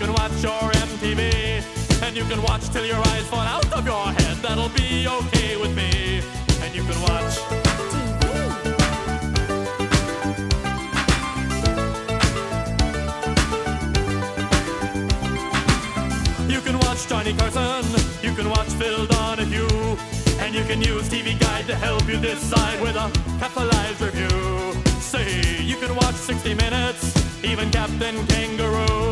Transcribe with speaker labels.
Speaker 1: can watch your MTV, and you can watch till your eyes fall out of your head. That'll be okay with me. And you can watch You can watch Johnny Carson, you can watch Phil Donahue, and you can use TV Guide to help you decide with a capitalized review. Say, you can watch 60 Minutes, even Captain Kangaroo.